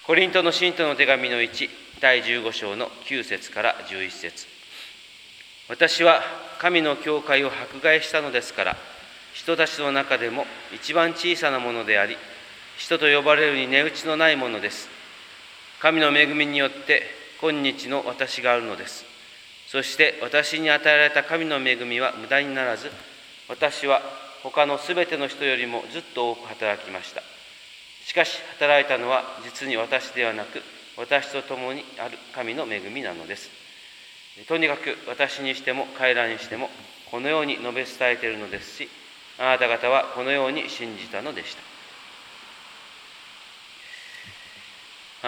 コリントの信徒の手紙の1、第15章の9節から11節。私は神の教会を迫害したのですから、人たちの中でも一番小さなものであり、使徒と呼ばれるに値打ちのないものです。神の恵みによって今日の私があるのです。そして私に与えられた神の恵みは無駄にならず、私は他のすべての人よりもずっと多く働きました。しかし働いたのは実に私ではなく、私と共にある神の恵みなのです。とにかく私にしても彼らにしてもこのように述べ伝えているのですし、あなた方はこのように信じたのでした。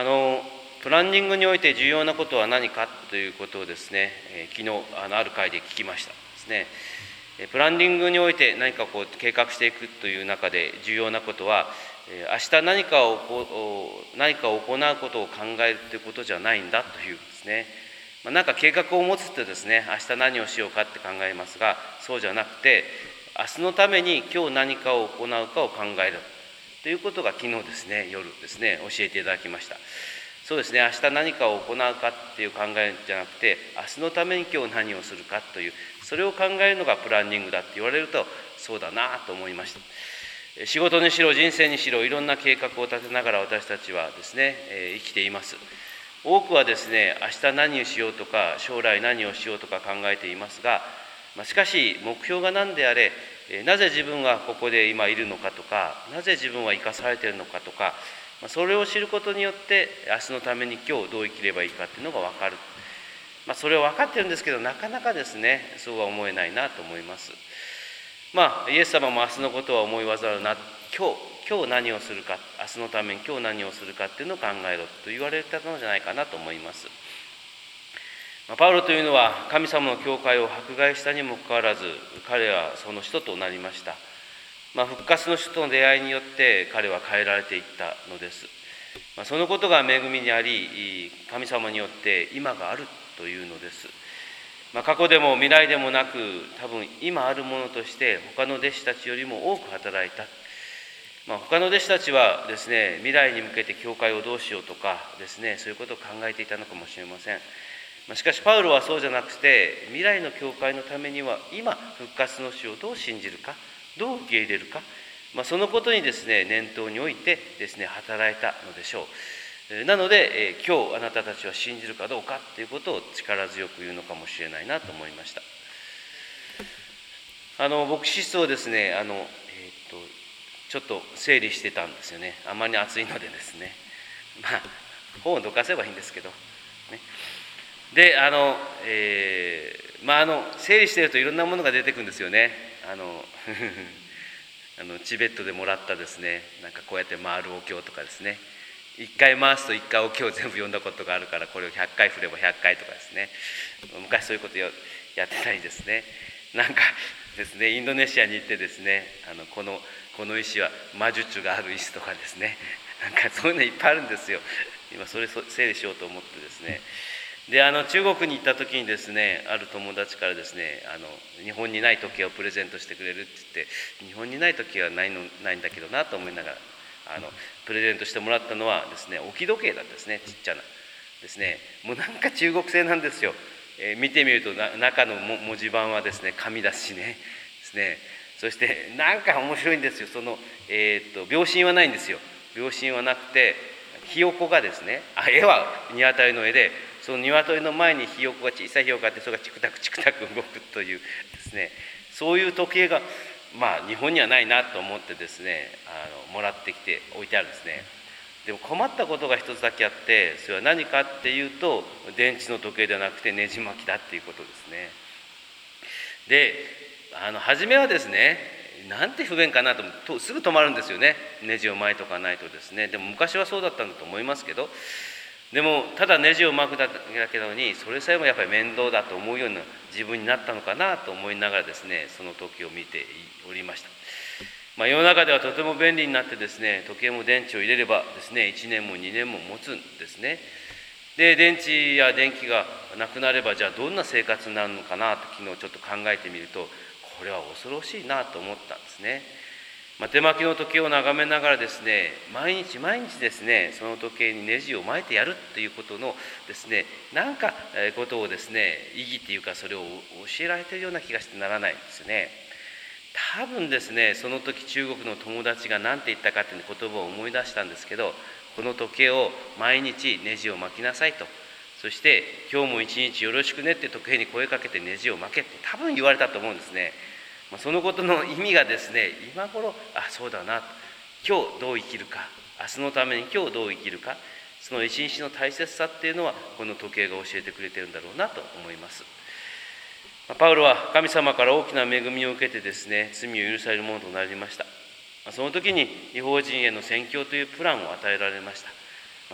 プランニングにおいて重要なことは何かということをですね、昨日ある会で聞きましたですね。プランニングにおいて何か計画していくという中で重要なことは、明日何かを行うことを考えるということじゃないんだというですね。なんか計画を持つとですね、明日何をしようかって考えますが、そうじゃなくて、明日のために今日何かを行うかを考えるということが昨日ですね、夜ですね、教えていただきました。そうですね、明日何かを行うかっていう考えじゃなくて、明日のために今日何をするかという、それを考えるのがプランニングだって言われると、そうだなと思いました。仕事にしろ人生にしろいろんな計画を立てながら私たちはですね、生きています。多くはですね、明日何をしようとか将来何をしようとか考えていますが、しかし目標が何であれ、なぜ自分はここで今いるのかとか、なぜ自分は生かされているのかとか、それを知ることによって明日のために今日どう生きればいいかっていうのが分かる。それは分かってるんですけど、なかなかですね、そうは思えないなと思います。イエス様も明日のことは思いわざるな、今日何をするか、明日のために今日何をするかっていうのを考えろと言われたのじゃないかなと思います。パウロというのは神様の教会を迫害したにもかかわらず、彼はその人となりました。復活の人との出会いによって彼は変えられていったのです。そのことが恵みにあり、神様によって今があるというのです。過去でも未来でもなく、多分今あるものとして他の弟子たちよりも多く働いた。他の弟子たちはですね、未来に向けて教会をどうしようとかですね、そういうことを考えていたのかもしれません。しかしパウロはそうじゃなくて、未来の教会のためには今復活の主をどう信じるか、どう受け入れるか、そのことにですね、念頭においてですね、働いたのでしょう。なので、今日あなたたちは信じるかどうかということを力強く言うのかもしれないなと思いました。牧師室をですね、ちょっと整理してたんですよね。あまり暑いのでですね、本をどかせばいいんですけど、ね。で、整理してるといろんなものが出てくるんですよね。チベットでもらったですね、なんかこうやって回るお経とかですね、1回回すと1回お経を全部読んだことがあるから、これを100回振れば100回とかですね、昔そういうことやってたりですね、なんかですね、インドネシアに行ってですね、この石は魔術がある石とかですね、なんかそういうのいっぱいあるんですよ。今それ整理しようと思ってですね。で、中国に行った時にですね、ある友達からですね、日本にない時計をプレゼントしてくれるって言って、日本にない時計はないんだけどなと思いながらプレゼントしてもらったのはですね、置き時計だったですね、ちっちゃなですね。もうなんか中国製なんですよ。見てみると中の文字盤はですね、紙だしねですね。そしてなんか面白いんですよ。秒針はないんですよ。秒針はなくて、ひよこがですね、絵は鶏の絵で、その鶏の前にひよこが、小さいひよこがあって、それがチクタクチクタク動くというですね、そういう時計が日本にはないなと思ってですね、もらってきて置いてあるんですね。でも困ったことが一つだけあって、それは何かっていうと、電池の時計ではなくてネジ巻きだっていうことですね。で、初めはですね、なんて不便かなとすぐ止まるんですよね、ネジを巻いとかないとですね。でも昔はそうだったんだと思いますけど、でもただネジを巻くだけなのに、それさえもやっぱり面倒だと思うような自分になったのかなと思いながらですね、その時を見ておりました。世の中ではとても便利になってですね、時計も電池を入れればですね、1年も2年も持つんですね。で、電池や電気がなくなれば、じゃあどんな生活になるのかなと昨日ちょっと考えてみると、これは恐ろしいなと思ったんですね。 手巻きの時計を眺めながらですね、毎日毎日ですね、その時計にネジを巻いてやるということのですね、なんかことをですね、意義っていうか、それを教えられているような気がしてならないんですよね。多分ですね、その時中国の友達が何て言ったかっていう言葉を思い出したんですけど、この時計を毎日ネジを巻きなさいと、そして今日も一日よろしくねって時計に声かけてネジを巻けって多分言われたと思うんですね。そのことの意味がですね、今頃そうだな、今日どう生きるか、明日のために今日どう生きるか、その一日の大切さっていうのはこの時計が教えてくれてるんだろうなと思います。パウロは神様から大きな恵みを受けてですね、罪を許されるものとなりました。その時に違法人への宣教というプランを与えられました。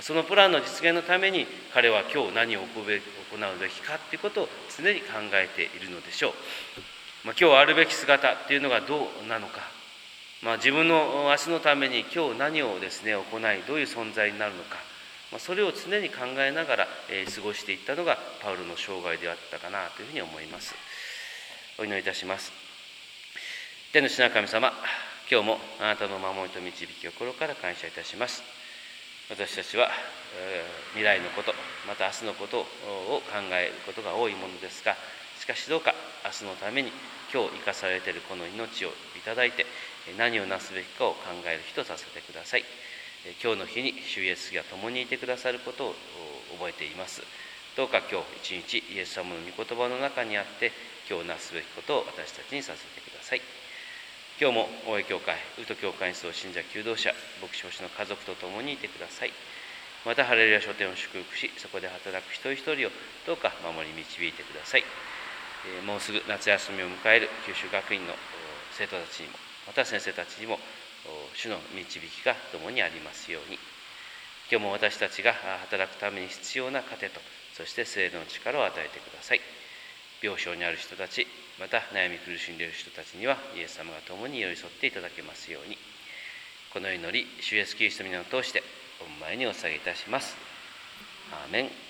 そのプランの実現のために彼は今日何を行うべきかということを常に考えているのでしょう。今日あるべき姿っていうのがどうなのか、自分の明日のために今日何をですね行い、どういう存在になるのか、それを常に考えながら過ごしていったのがパウロの生涯であったかなというふうに思います。お祈りいたします。天の父なる神様、今日もあなたの守りと導きを心から感謝いたします。私たちは未来のこと、また明日のことを考えることが多いものですが、しかしどうか明日のために今日生かされているこの命をいただいて、何をなすべきかを考える日とさせてください。今日の日に主イエスが共にいてくださることを覚えています。どうか今日一日イエス様の御言葉の中にあって、今日なすべきことを私たちにさせてください。今日も大江教会、ウト教会に住む信者求道者、牧師奉仕の家族と共にいてください。またハレルヤ書店を祝福し、そこで働く一人一人をどうか守り導いてください。もうすぐ夏休みを迎える九州学院の生徒たちにも、また先生たちにも主の導きが共にありますように。今日も私たちが働くために必要な糧と、そして聖霊の力を与えてください。病床にある人たち、また悩み苦しんでいる人たちにはイエス様が共に寄り添っていただけますように。この祈り、主イエスキリストの皆を通して御前にお捧げいたします。アーメン。